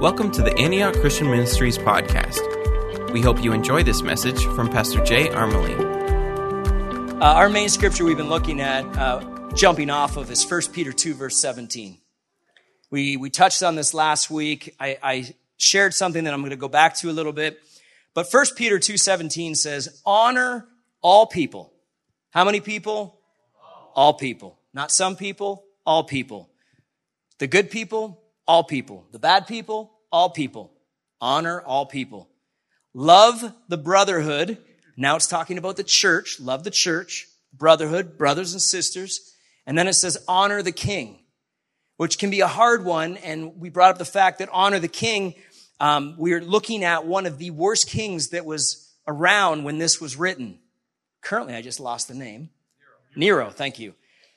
Welcome to the Antioch Christian Ministries podcast. We hope you enjoy this message from Pastor Jay Armeling. Our main scripture we've been looking at, jumping off of, is 1 Peter 2, verse 17. We touched on this last week. I shared something that I'm going to go back to a little bit. But 1 Peter 2:17 says, honor all people. How many people? All people. Not some people, all people. The good people, all people. The bad people, all people. Honor all people. Love the brotherhood. Now it's talking about the church. Love the church. Brotherhood, brothers and sisters. And then it says, honor the king, which can be a hard one. And we brought up the fact that honor the king. We're looking at one of the worst kings that was around when this was written. Currently, I just lost the name. Nero, thank you.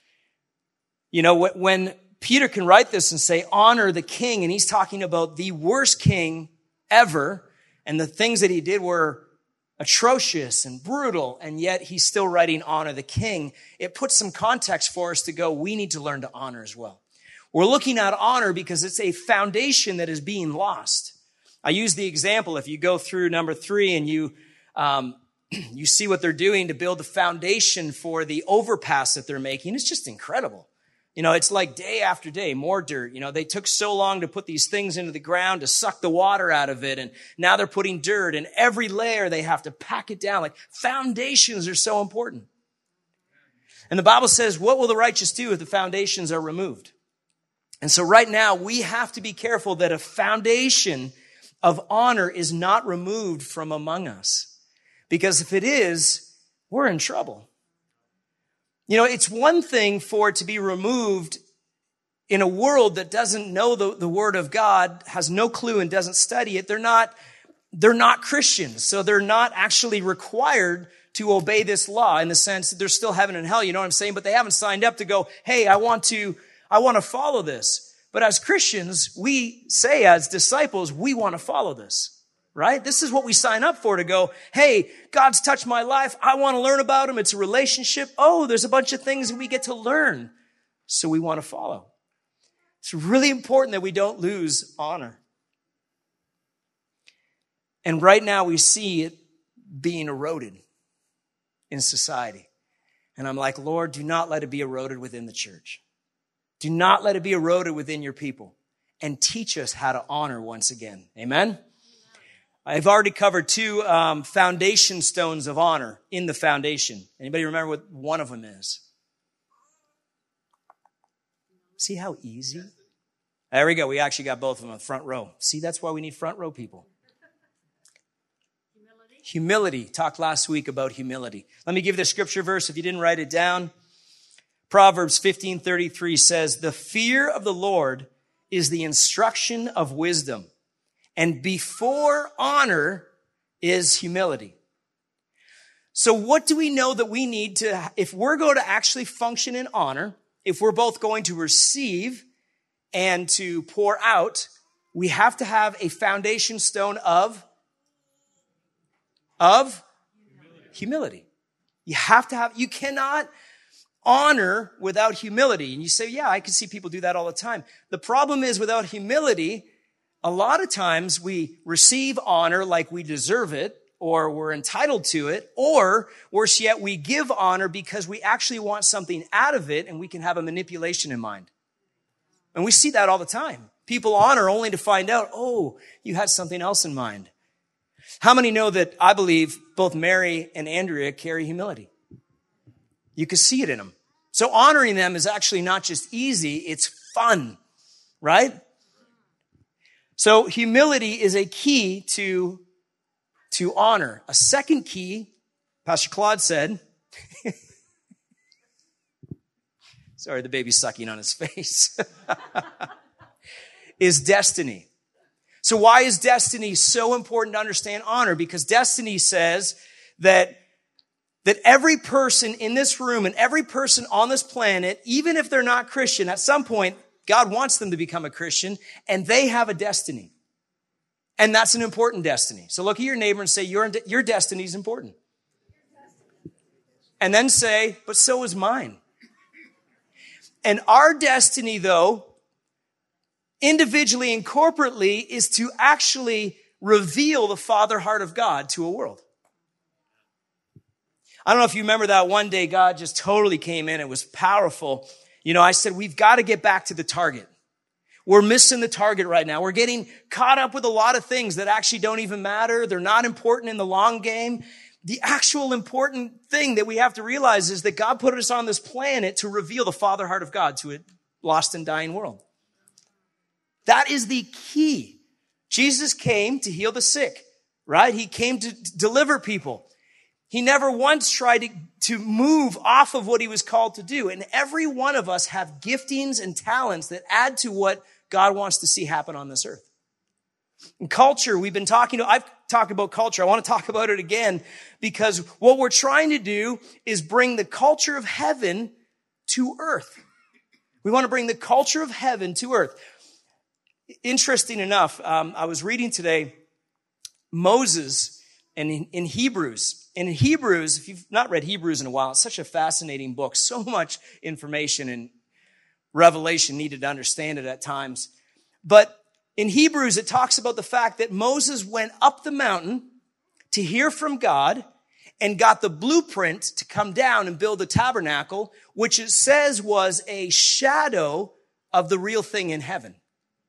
You know, when Peter can write this and say, honor the king, and he's talking about the worst king ever, and the things that he did were atrocious and brutal, and yet he's still writing honor the king. It puts some context for us to go, we need to learn to honor as well. We're looking at honor because it's a foundation that is being lost. I use the example, if you go through number 3 and you see what they're doing to build the foundation for the overpass that they're making, it's just incredible. You know, it's like day after day, more dirt. You know, they took so long to put these things into the ground to suck the water out of it. And now they're putting dirt, and every layer they have to pack it down. Like, foundations are so important. And the Bible says, what will the righteous do if the foundations are removed? And so right now we have to be careful that a foundation of honor is not removed from among us. Because if it is, we're in trouble. You know, it's one thing for it to be removed in a world that doesn't know the Word of God, has no clue and doesn't study it. They're not Christians, so they're not actually required to obey this law in the sense that there's still heaven and hell, you know what I'm saying? But they haven't signed up to go, hey, I want to follow this. But as Christians, we say as disciples, we want to follow this. Right? This is what we sign up for, to go, hey, God's touched my life. I want to learn about him. It's a relationship. Oh, there's a bunch of things that we get to learn. So we want to follow. It's really important that we don't lose honor. And right now we see it being eroded in society. And I'm like, Lord, do not let it be eroded within the church. Do not let it be eroded within your people. And teach us how to honor once again. Amen? I've already covered 2 foundation stones of honor in the foundation. Anybody remember what one of them is? See how easy? There we go. We actually got both of them in the front row. See, that's why we need front row people. Humility. Talked last week about humility. Let me give you the scripture verse if you didn't write it down. Proverbs 15:33 says, the fear of the Lord is the instruction of wisdom. And before honor is humility. So what do we know that we need to, if we're going to actually function in honor, if we're both going to receive and to pour out, we have to have a foundation stone of humility. You have to have, you cannot honor without humility. And you say, yeah, I can see people do that all the time. The problem is, without humility, a lot of times we receive honor like we deserve it, or we're entitled to it, or worse yet, we give honor because we actually want something out of it, and we can have a manipulation in mind. And we see that all the time. People honor only to find out, oh, you had something else in mind. How many know that I believe both Mary and Andrea carry humility? You can see it in them. So honoring them is actually not just easy, it's fun, right? So humility is a key to honor. A second key, Pastor Claude said, sorry, the baby's sucking on his face, is destiny. So why is destiny so important to understand honor? Because destiny says that every person in this room and every person on this planet, even if they're not Christian, at some point, God wants them to become a Christian, and they have a destiny. And that's an important destiny. So look at your neighbor and say, your destiny is important. And then say, but so is mine. And our destiny, though, individually and corporately, is to actually reveal the Father heart of God to a world. I don't know if you remember that one day God just totally came in. It was powerful. I said, we've got to get back to the target. We're missing the target right now. We're getting caught up with a lot of things that actually don't even matter. They're not important in the long game. The actual important thing that we have to realize is that God put us on this planet to reveal the Father heart of God to a lost and dying world. That is the key. Jesus came to heal the sick, right? He came to deliver people. He never once tried to move off of what he was called to do. And every one of us have giftings and talents that add to what God wants to see happen on this earth. In culture, I've talked about culture. I want to talk about it again because what we're trying to do is bring the culture of heaven to earth. We want to bring the culture of heaven to earth. Interesting enough, I was reading today Moses and in Hebrews. And in Hebrews, if you've not read Hebrews in a while, it's such a fascinating book. So much information and revelation needed to understand it at times. But in Hebrews, it talks about the fact that Moses went up the mountain to hear from God and got the blueprint to come down and build the tabernacle, which it says was a shadow of the real thing in heaven.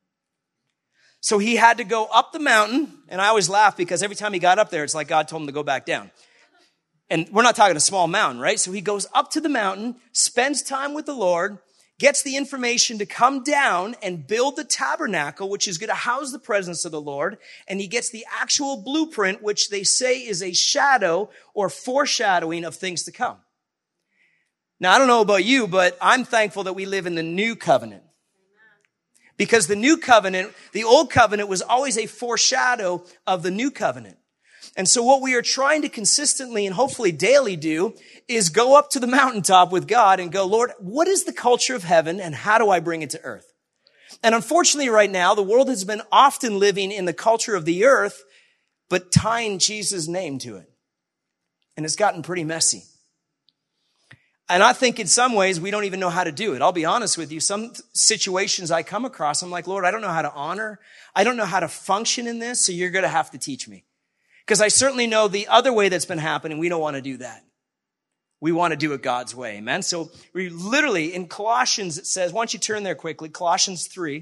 So he had to go up the mountain, and I always laugh because every time he got up there, it's like God told him to go back down. And we're not talking a small mountain, right? So he goes up to the mountain, spends time with the Lord, gets the information to come down and build the tabernacle, which is going to house the presence of the Lord. And he gets the actual blueprint, which they say is a shadow or foreshadowing of things to come. Now, I don't know about you, but I'm thankful that we live in the new covenant. Because the new covenant, the old covenant was always a foreshadow of the new covenant. And so what we are trying to consistently and hopefully daily do is go up to the mountaintop with God and go, Lord, what is the culture of heaven and how do I bring it to earth? And unfortunately right now, the world has been often living in the culture of the earth, but tying Jesus' name to it. And it's gotten pretty messy. And I think in some ways we don't even know how to do it. I'll be honest with you. Some situations I come across, I'm like, Lord, I don't know how to honor. I don't know how to function in this, so you're going to have to teach me. Because I certainly know the other way that's been happening. We don't want to do that. We want to do it God's way. Amen. So we literally in Colossians, it says, why don't you turn there quickly? Colossians 3.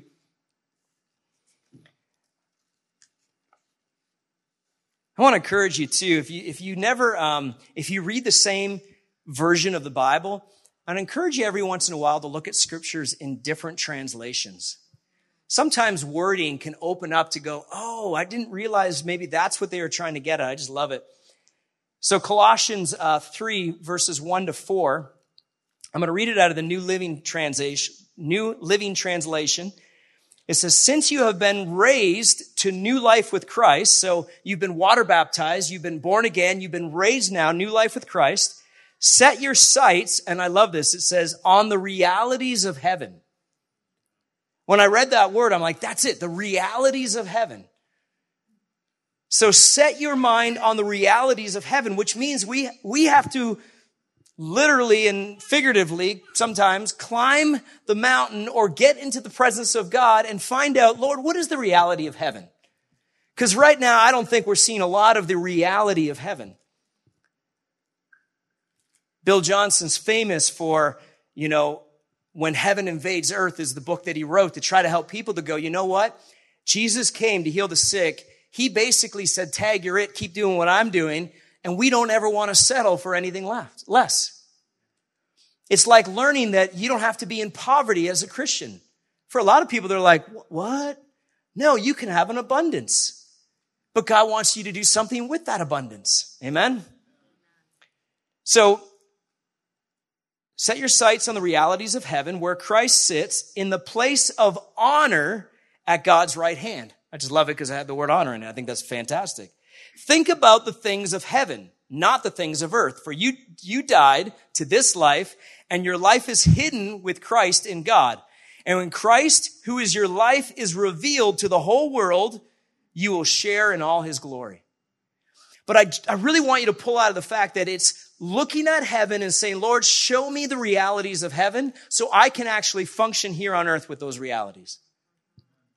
I want to encourage you too. If you read the same version of the Bible, I'd encourage you every once in a while to look at scriptures in different translations. Sometimes wording can open up to go, oh, I didn't realize maybe that's what they were trying to get at. I just love it. So Colossians 3, verses 1 to 4. I'm going to read it out of the New Living Translation. It says, since you have been raised to new life with Christ, so you've been water baptized, you've been born again, you've been raised now, new life with Christ, set your sights, and I love this, it says, on the realities of heaven. When I read that word, I'm like, that's it, the realities of heaven. So set your mind on the realities of heaven, which means we have to literally and figuratively sometimes climb the mountain or get into the presence of God and find out, Lord, what is the reality of heaven? Because right now, I don't think we're seeing a lot of the reality of heaven. Bill Johnson's famous for, When Heaven Invades Earth is the book that he wrote to try to help people to go, you know what? Jesus came to heal the sick. He basically said, tag, you're it, keep doing what I'm doing. And we don't ever want to settle for anything less. It's like learning that you don't have to be in poverty as a Christian. For a lot of people, they're like, what? No, you can have an abundance. But God wants you to do something with that abundance. Amen? So, set your sights on the realities of heaven where Christ sits in the place of honor at God's right hand. I just love it because I had the word honor in it. I think that's fantastic. Think about the things of heaven, not the things of earth. For you died to this life, and your life is hidden with Christ in God. And when Christ, who is your life, is revealed to the whole world, you will share in all his glory. But I really want you to pull out of the fact that it's looking at heaven and saying, Lord, show me the realities of heaven so I can actually function here on earth with those realities.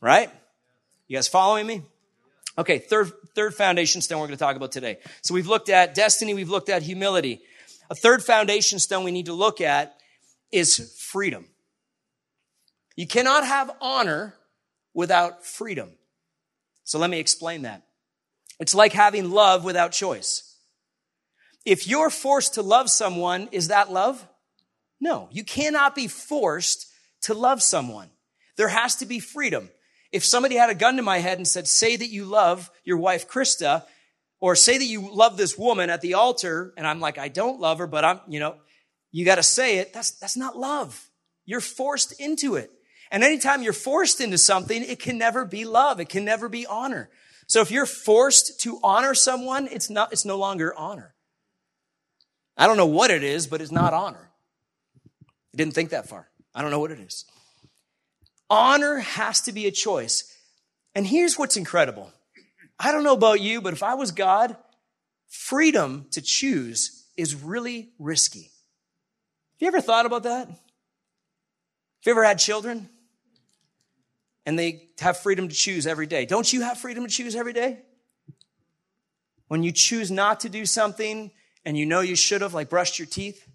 Right? You guys following me? Okay, third foundation stone we're going to talk about today. So we've looked at destiny, we've looked at humility. A third foundation stone we need to look at is freedom. You cannot have honor without freedom. So let me explain that. It's like having love without choice. If you're forced to love someone, is that love? No, you cannot be forced to love someone. There has to be freedom. If somebody had a gun to my head and said, say that you love your wife, Krista, or say that you love this woman at the altar, and I'm like, I don't love her, but you got to say it. That's not love. You're forced into it. And anytime you're forced into something, it can never be love. It can never be honor. So if you're forced to honor someone, it's no longer honor. I don't know what it is, but it's not honor. I didn't think that far. I don't know what it is. Honor has to be a choice. And here's what's incredible. I don't know about you, but if I was God, freedom to choose is really risky. Have you ever thought about that? Have you ever had children? And they have freedom to choose every day. Don't you have freedom to choose every day? When you choose not to do something and you know you should have, like brushed your teeth.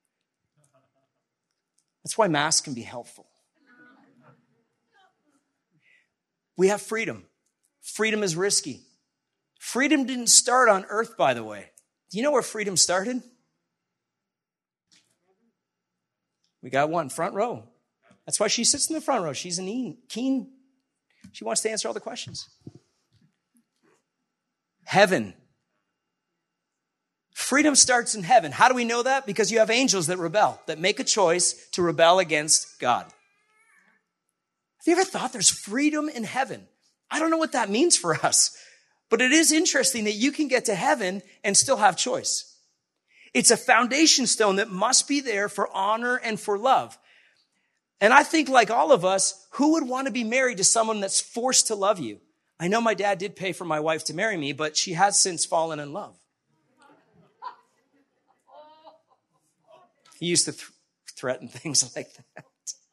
That's why masks can be helpful. We have freedom. Freedom is risky. Freedom didn't start on earth, by the way. Do you know where freedom started? We got one, front row. That's why she sits in the front row. She's keen. She wants to answer all the questions. Heaven. Freedom starts in heaven. How do we know that? Because you have angels that rebel, that make a choice to rebel against God. Have you ever thought there's freedom in heaven? I don't know what that means for us, but it is interesting that you can get to heaven and still have choice. It's a foundation stone that must be there for honor and for love. And I think like all of us, who would want to be married to someone that's forced to love you? I know my dad did pay for my wife to marry me, but she has since fallen in love. He used to threaten things like that.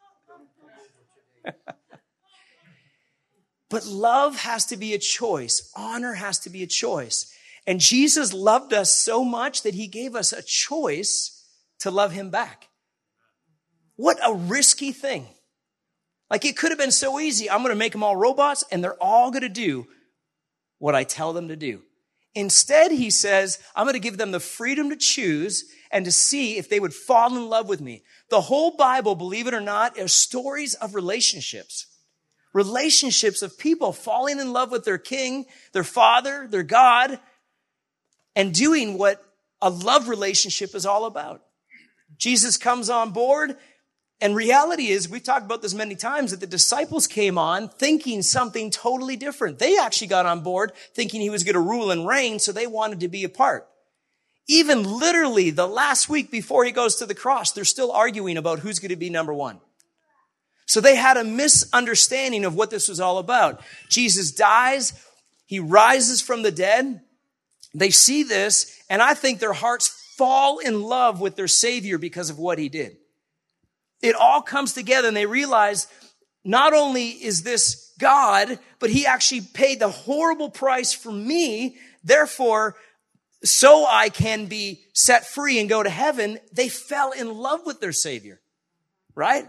But love has to be a choice. Honor has to be a choice. And Jesus loved us so much that he gave us a choice to love him back. What a risky thing. Like it could have been so easy. I'm going to make them all robots and they're all going to do what I tell them to do. Instead, he says, I'm going to give them the freedom to choose and to see if they would fall in love with me. The whole Bible, believe it or not, are stories of relationships. Relationships of people falling in love with their king, their father, their God, and doing what a love relationship is all about. Jesus comes on board, and reality is, we've talked about this many times, that the disciples came on thinking something totally different. They actually got on board thinking he was going to rule and reign, so they wanted to be a part. Even literally the last week before he goes to the cross, they're still arguing about who's going to be number one. So they had a misunderstanding of what this was all about. Jesus dies. He rises from the dead. They see this, and I think their hearts fall in love with their Savior because of what he did. It all comes together, and they realize not only is this God, but he actually paid the horrible price for me. Therefore, so I can be set free and go to heaven. They fell in love with their Savior, right?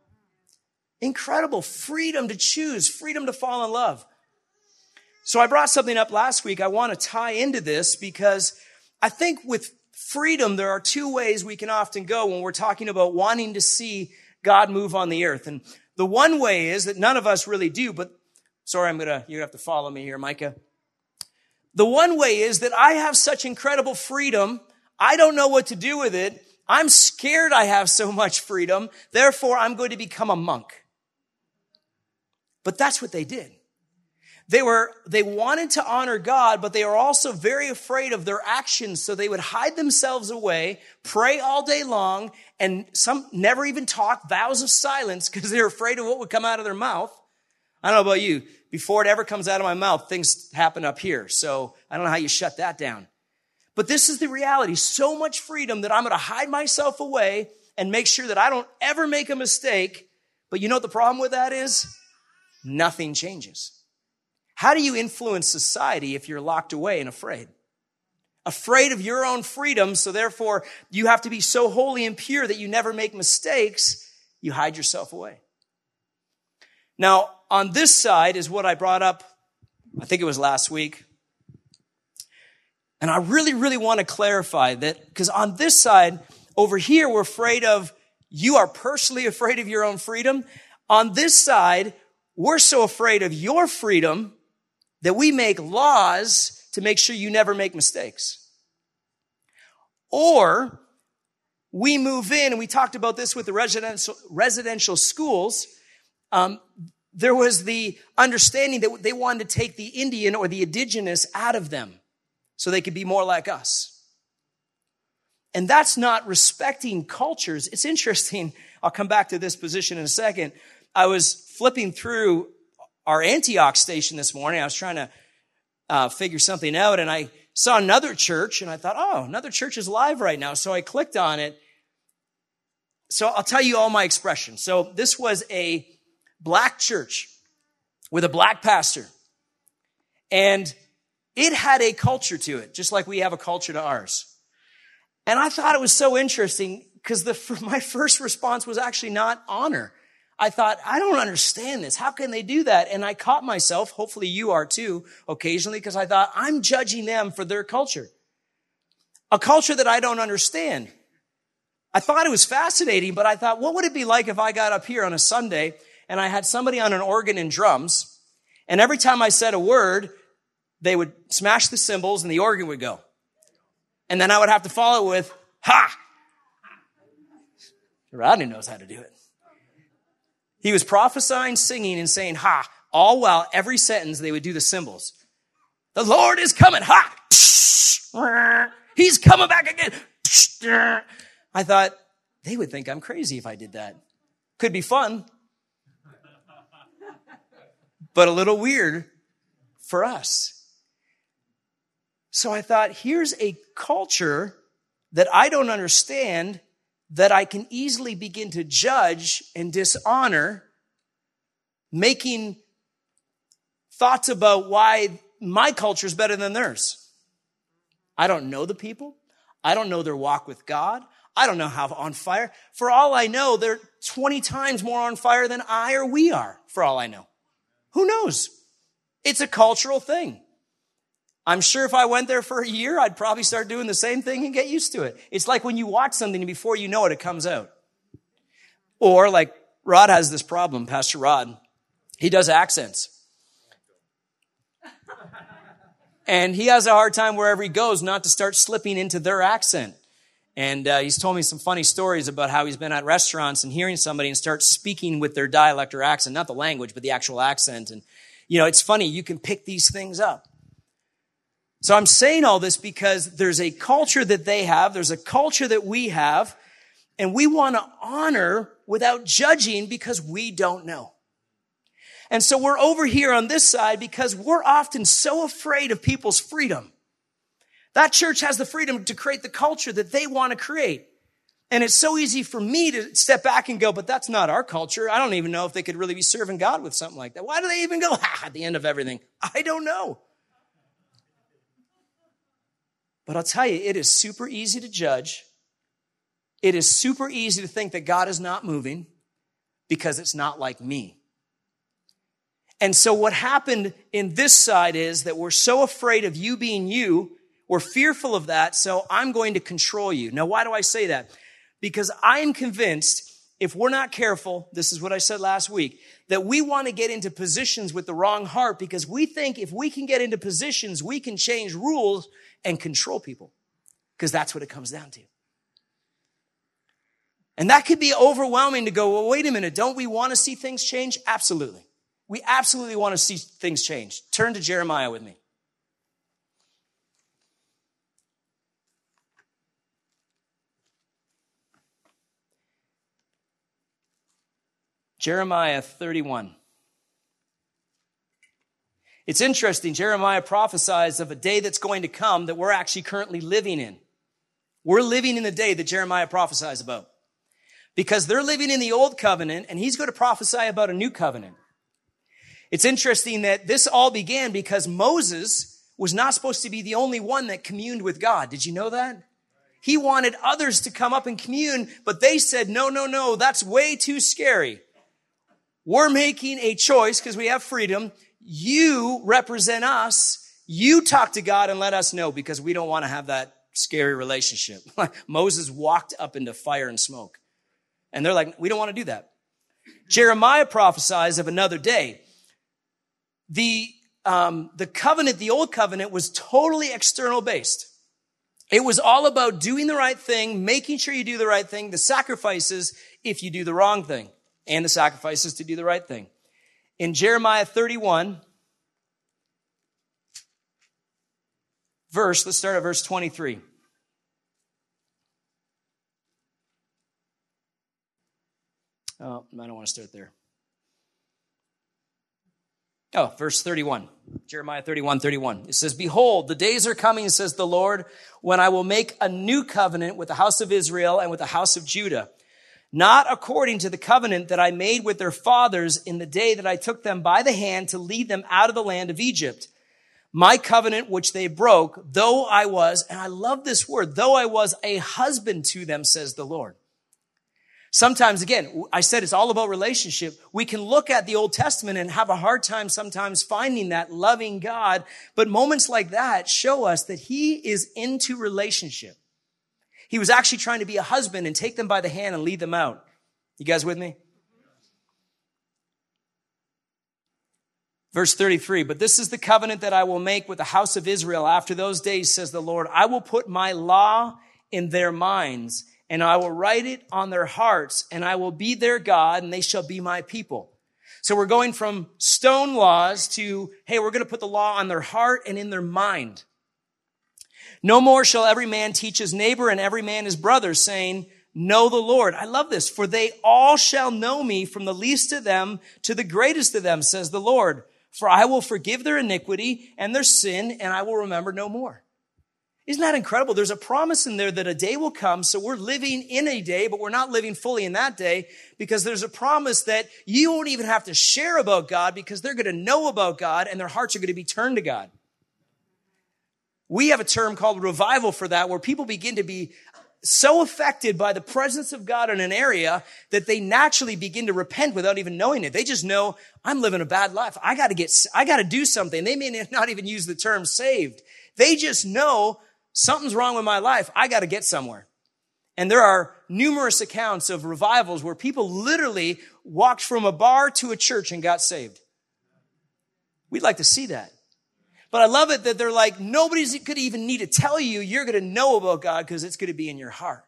Incredible freedom to choose, freedom to fall in love. So I brought something up last week. I want to tie into this because I think with freedom, there are two ways we can often go when we're talking about wanting to see God move on the earth. And the one way is that none of us really do, but sorry, you have to follow me here, Micah. The one way is that I have such incredible freedom. I don't know what to do with it. I'm scared I have so much freedom. Therefore, I'm going to become a monk. But that's what they did. They wanted to honor God, but they were also very afraid of their actions. So they would hide themselves away, pray all day long, and some never even talk, vows of silence, because they're afraid of what would come out of their mouth. I don't know about you. Before it ever comes out of my mouth, things happen up here. So I don't know how you shut that down. But this is the reality. So much freedom that I'm going to hide myself away and make sure that I don't ever make a mistake. But you know what the problem with that is? nothing changes. How do you influence society if you're locked away and afraid? Afraid of your own freedom, so therefore you have to be so holy and pure that you never make mistakes, you hide yourself away. Now, on this side is what I brought up, I think it was last week. And I really, really want to clarify that, because on this side, over here, we're afraid of, you are personally afraid of your own freedom. On this side, we're so afraid of your freedom that we make laws to make sure you never make mistakes. Or we move in, and we talked about this with the residential schools. There was the understanding that they wanted to take the Indian or the indigenous out of them so they could be more like us. And that's not respecting cultures. It's interesting. I'll come back to this position in a second. I was flipping through our Antioch station this morning. I was trying to figure something out, and I saw another church, and I thought, oh, another church is live right now. So I clicked on it. So I'll tell you all my expressions. So this was a black church with a black pastor, and it had a culture to it, just like we have a culture to ours. And I thought it was so interesting because my first response was actually not honor. I thought, I don't understand this. How can they do that? And I caught myself, hopefully you are too, occasionally, because I thought, I'm judging them for their culture. A culture that I don't understand. I thought it was fascinating, but I thought, what would it be like if I got up here on a Sunday and I had somebody on an organ and drums, and every time I said a word, they would smash the cymbals and the organ would go. And then I would have to follow it with, ha! Rodney knows how to do it. He was prophesying, singing, and saying, ha, all while every sentence they would do the cymbals. The Lord is coming, ha! He's coming back again. I thought, they would think I'm crazy if I did that. Could be fun, but a little weird for us. So I thought, here's a culture that I don't understand, that I can easily begin to judge and dishonor, making thoughts about why my culture is better than theirs. I don't know the people. I don't know their walk with God. I don't know how on fire. For all I know, they're 20 times more on fire than I or we are, for all I know. Who knows? It's a cultural thing. I'm sure if I went there for a year, I'd probably start doing the same thing and get used to it. It's like when you watch something and before you know it, it comes out. Or like Rod has this problem, Pastor Rod. He does accents. And he has a hard time wherever he goes not to start slipping into their accent. And he's told me some funny stories about how he's been at restaurants and hearing somebody and start speaking with their dialect or accent, not the language, but the actual accent. And, it's funny. You can pick these things up. So I'm saying all this because there's a culture that they have, there's a culture that we have, and we want to honor without judging because we don't know. And so we're over here on this side because we're often so afraid of people's freedom. That church has the freedom to create the culture that they want to create. And it's so easy for me to step back and go, but that's not our culture. I don't even know if they could really be serving God with something like that. Why do they even go at the end of everything? I don't know. But I'll tell you, it is super easy to judge. It is super easy to think that God is not moving because it's not like me. And so what happened in this side is that we're so afraid of you being you, we're fearful of that, so I'm going to control you. Now, why do I say that? Because I am convinced, if we're not careful, this is what I said last week, that we want to get into positions with the wrong heart because we think if we can get into positions, we can change rules and control people, because that's what it comes down to. And that could be overwhelming to go, well, wait a minute, don't we want to see things change? Absolutely. We absolutely want to see things change. Turn to Jeremiah with me. Jeremiah 31. It's interesting. Jeremiah prophesies of a day that's going to come that we're actually currently living in. We're living in the day that Jeremiah prophesies about. Because they're living in the old covenant, and he's going to prophesy about a new covenant. It's interesting that this all began because Moses was not supposed to be the only one that communed with God. Did you know that? He wanted others to come up and commune, but they said, no, that's way too scary. We're making a choice because we have freedom. You represent us. You talk to God and let us know because we don't want to have that scary relationship. Moses walked up into fire and smoke. And they're like, we don't want to do that. Jeremiah prophesies of another day. The covenant, the old covenant, was totally external based. It was all about doing the right thing, making sure you do the right thing, the sacrifices if you do the wrong thing, and the sacrifices to do the right thing. In Jeremiah 31, let's start at verse 23. Oh, I don't want to start there. Oh, verse 31. Jeremiah 31:31. It says, behold, the days are coming, says the Lord, when I will make a new covenant with the house of Israel and with the house of Judah, not according to the covenant that I made with their fathers in the day that I took them by the hand to lead them out of the land of Egypt. My covenant, which they broke, though I was, and I love this word, though I was a husband to them, says the Lord. Sometimes, again, I said it's all about relationship. We can look at the Old Testament and have a hard time sometimes finding that loving God, but moments like that show us that he is into relationship. He was actually trying to be a husband and take them by the hand and lead them out. You guys with me? Verse 33, but this is the covenant that I will make with the house of Israel after those days, says the Lord. I will put my law in their minds, and I will write it on their hearts, and I will be their God, and they shall be my people. So we're going from stone laws to, hey, we're going to put the law on their heart and in their mind. No more shall every man teach his neighbor and every man his brother, saying, know the Lord. I love this. For they all shall know me, from the least of them to the greatest of them, says the Lord. For I will forgive their iniquity and their sin, and I will remember no more. Isn't that incredible? There's a promise in there that a day will come. So we're living in a day, but we're not living fully in that day, because there's a promise that you won't even have to share about God, because they're going to know about God and their hearts are going to be turned to God. We have a term called revival for that, where people begin to be so affected by the presence of God in an area that they naturally begin to repent without even knowing it. They just know, I'm living a bad life. I got to do something. They may not even use the term saved. They just know something's wrong with my life. I got to get somewhere. And there are numerous accounts of revivals where people literally walked from a bar to a church and got saved. We'd like to see that. But I love it that they're like, nobody's could even need to tell you you're going to know about God, because it's going to be in your heart.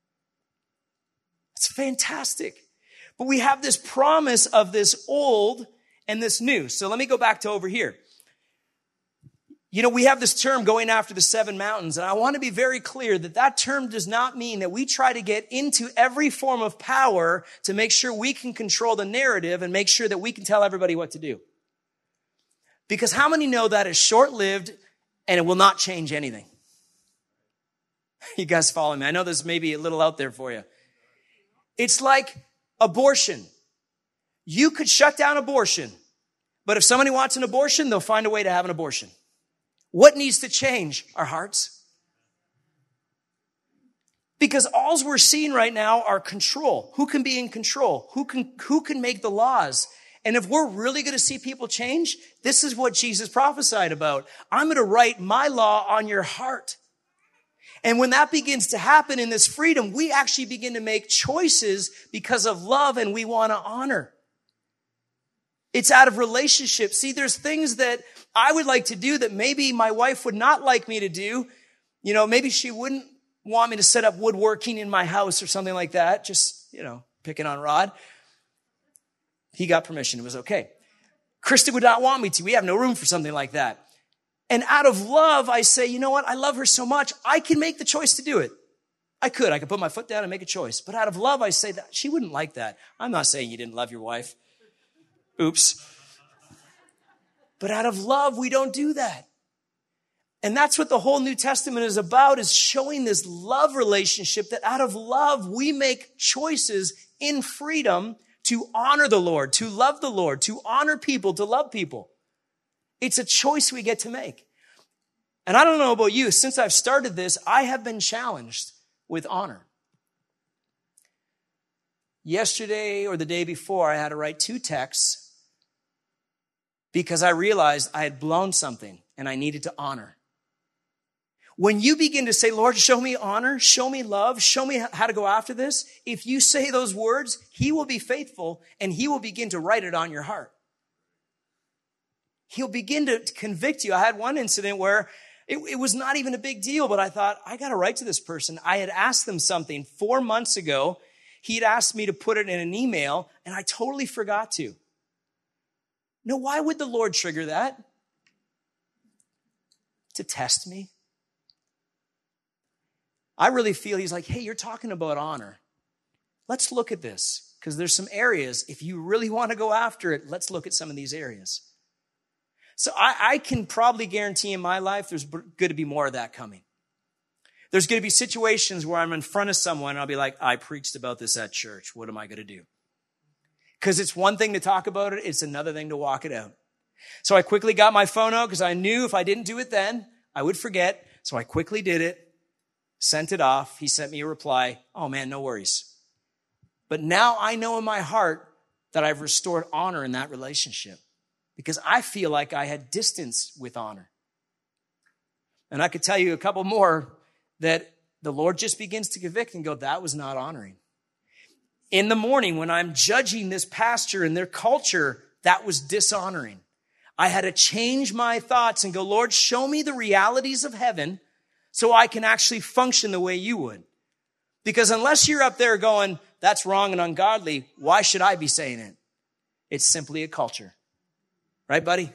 It's fantastic. But we have this promise of this old and this new. So let me go back to over here. You know, we have this term going after the 7 mountains, and I want to be very clear that that term does not mean that we try to get into every form of power to make sure we can control the narrative and make sure that we can tell everybody what to do. Because how many know that is short-lived and it will not change anything? You guys follow me? I know this may be a little out there for you. It's like abortion. You could shut down abortion, but if somebody wants an abortion, they'll find a way to have an abortion. What needs to change? Our hearts. Because all we're seeing right now are control. Who can be in control? Who can make the laws? And if we're really going to see people change, this is what Jesus prophesied about. I'm going to write my law on your heart. And when that begins to happen in this freedom, we actually begin to make choices because of love, and we want to honor. It's out of relationship. See, there's things that I would like to do that maybe my wife would not like me to do. You know, maybe she wouldn't want me to set up woodworking in my house or something like that. Just, picking on Rod. He got permission. It was okay. Krista would not want me to. We have no room for something like that. And out of love, I say, you know what? I love her so much. I can make the choice to do it. I could put my foot down and make a choice. But out of love, I say that she wouldn't like that. I'm not saying you didn't love your wife. Oops. But out of love, we don't do that. And that's what the whole New Testament is about, is showing this love relationship, that out of love, we make choices in freedom to honor the Lord, to love the Lord, to honor people, to love people. It's a choice we get to make. And I don't know about you, since I've started this, I have been challenged with honor. Yesterday or the day before, I had to write 2 texts because I realized I had blown something and I needed to honor. When you begin to say, Lord, show me honor, show me love, show me how to go after this, if you say those words, he will be faithful and he will begin to write it on your heart. He'll begin to convict you. I had one incident where it was not even a big deal, but I thought, I got to write to this person. I had asked them something 4 months ago. He'd asked me to put it in an email, and I totally forgot to. Now, why would the Lord trigger that? To test me. I really feel he's like, hey, you're talking about honor. Let's look at this, because there's some areas, if you really want to go after it, let's look at some of these areas. So I can probably guarantee in my life there's going to be more of that coming. There's going to be situations where I'm in front of someone and I'll be like, I preached about this at church. What am I going to do? Because it's one thing to talk about it. It's another thing to walk it out. So I quickly got my phone out because I knew if I didn't do it then, I would forget. So I quickly did it, sent it off. He sent me a reply. Oh man, no worries. But now I know in my heart that I've restored honor in that relationship because I feel like I had distance with honor. And I could tell you a couple more that the Lord just begins to convict and go, that was not honoring. In the morning when I'm judging this pastor and their culture, that was dishonoring. I had to change my thoughts and go, Lord, show me the realities of heaven so I can actually function the way you would. Because unless you're up there going, that's wrong and ungodly, why should I be saying it? It's simply a culture. Right, buddy?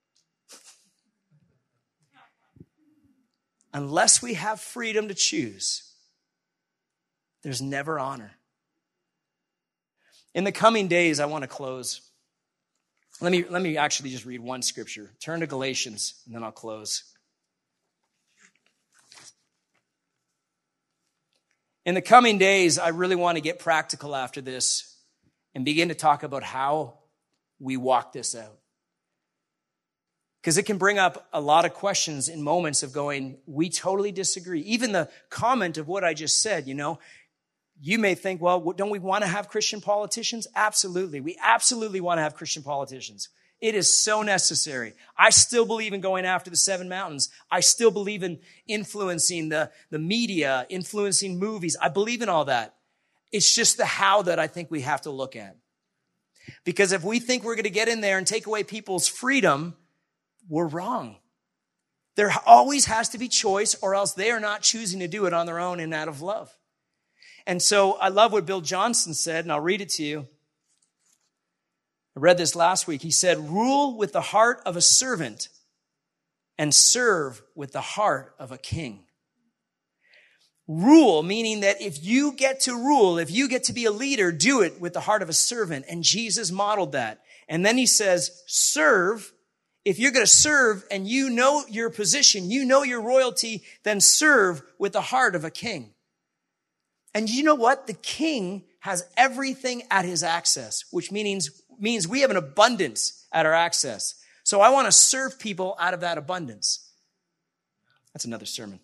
Unless we have freedom to choose, there's never honor. In the coming days, I want to close. Let me actually just read one scripture. Turn to Galatians, and then I'll close. In the coming days, I really want to get practical after this and begin to talk about how we walk this out. Because it can bring up a lot of questions in moments of going, we totally disagree. Even the comment of what I just said, you may think, well, don't we want to have Christian politicians? Absolutely. We absolutely want to have Christian politicians. It is so necessary. I still believe in going after the 7 mountains. I still believe in influencing the media, influencing movies. I believe in all that. It's just the how that I think we have to look at. Because if we think we're going to get in there and take away people's freedom, we're wrong. There always has to be choice, or else they are not choosing to do it on their own and out of love. And so I love what Bill Johnson said, and I'll read it to you. I read this last week. He said, rule with the heart of a servant and serve with the heart of a king. Rule, meaning that if you get to rule, if you get to be a leader, do it with the heart of a servant. And Jesus modeled that. And then he says, serve. If you're going to serve and you know your position, you know your royalty, then serve with the heart of a king. And you know what? The king has everything at his access, which means we have an abundance at our access. So I want to serve people out of that abundance. That's another sermon.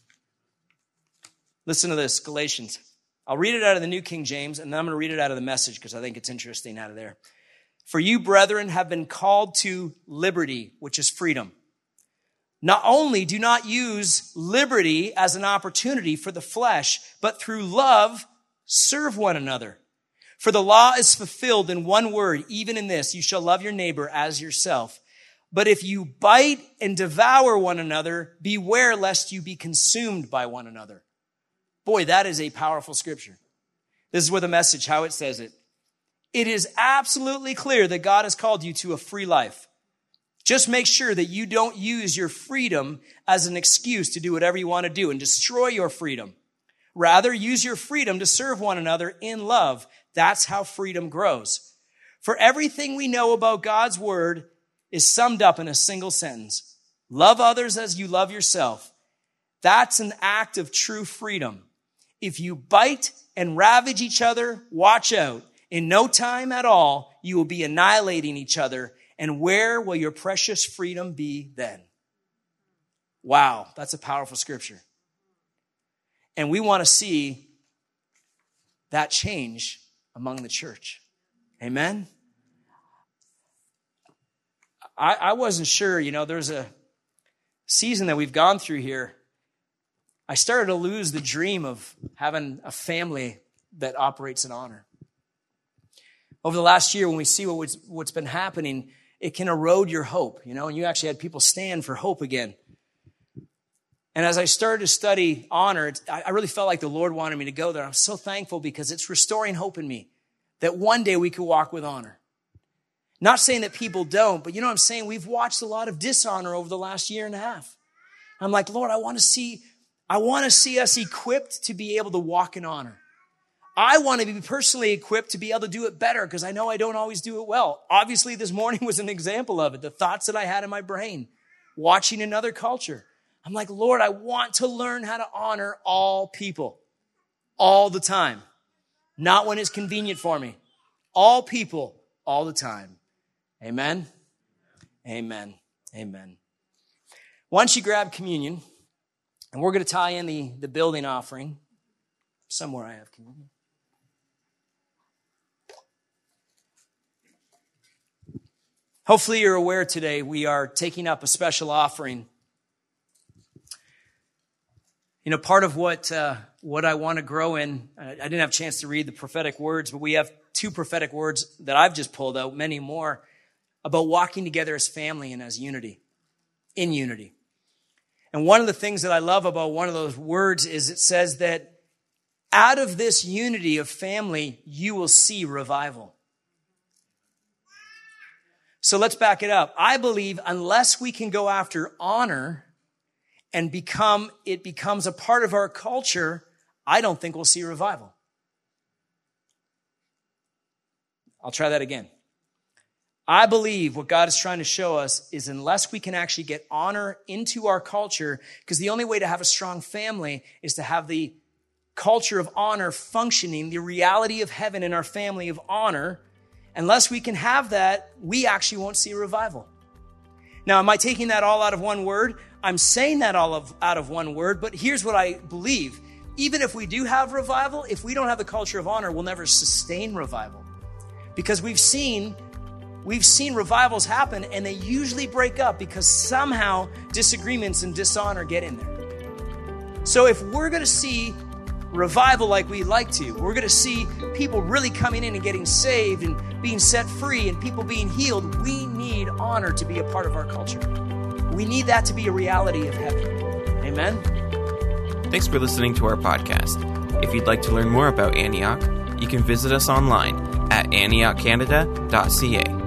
Listen to this, Galatians. I'll read it out of the New King James, and then I'm going to read it out of the Message because I think it's interesting out of there. For you, brethren, have been called to liberty, which is freedom. Not only do not use liberty as an opportunity for the flesh, but through love, serve one another. For the law is fulfilled in one word, even in this, you shall love your neighbor as yourself. But if you bite and devour one another, beware lest you be consumed by one another. Boy, that is a powerful scripture. This is where the Message, how it says it. It is absolutely clear that God has called you to a free life. Just make sure that you don't use your freedom as an excuse to do whatever you want to do and destroy your freedom. Rather, use your freedom to serve one another in love. That's how freedom grows. For everything we know about God's word is summed up in a single sentence. Love others as you love yourself. That's an act of true freedom. If you bite and ravage each other, watch out. In no time at all, you will be annihilating each other. And where will your precious freedom be then? Wow, that's a powerful scripture. And we want to see that change among the church. Amen? I wasn't sure, there's a season that we've gone through here. I started to lose the dream of having a family that operates in honor. Over the last year, when we see what's been happening, it can erode your hope, and you actually had people stand for hope again. And as I started to study honor, I really felt like the Lord wanted me to go there. I'm so thankful because it's restoring hope in me that one day we could walk with honor. Not saying that people don't, but you know what I'm saying? We've watched a lot of dishonor over the last year and a half. I'm like, Lord, I want to see us equipped to be able to walk in honor. I want to be personally equipped to be able to do it better because I know I don't always do it well. Obviously, this morning was an example of it. The thoughts that I had in my brain, watching another culture. I'm like, Lord, I want to learn how to honor all people all the time. Not when it's convenient for me. All people all the time. Amen? Amen. Amen. Once you grab communion, and we're going to tie in the building offering. Somewhere I have communion. Hopefully you're aware today we are taking up a special offering. Part of what I want to grow in, I didn't have a chance to read the prophetic words, but we have 2 prophetic words that I've just pulled out, many more, about walking together as family and as unity, in unity. And one of the things that I love about one of those words is it says that out of this unity of family, you will see revival. So let's back it up. I believe unless we can go after honor and it becomes a part of our culture, I don't think we'll see revival. I'll try that again. I believe what God is trying to show us is unless we can actually get honor into our culture, because the only way to have a strong family is to have the culture of honor functioning, the reality of heaven in our family of honor. Unless we can have that, we actually won't see a revival. Now, am I taking that all out of one word? I'm saying that all out of one word, but here's what I believe. Even if we do have revival, if we don't have the culture of honor, we'll never sustain revival. Because we've seen revivals happen and they usually break up because somehow disagreements and dishonor get in there. So if we're going to see revival like we like to, we're going to see people really coming in and getting saved and being set free and people being healed, we need honor to be a part of our culture. We need that to be a reality of heaven. Amen? Thanks for listening to our podcast. If you'd like to learn more about Antioch, you can visit us online at antiochcanada.ca.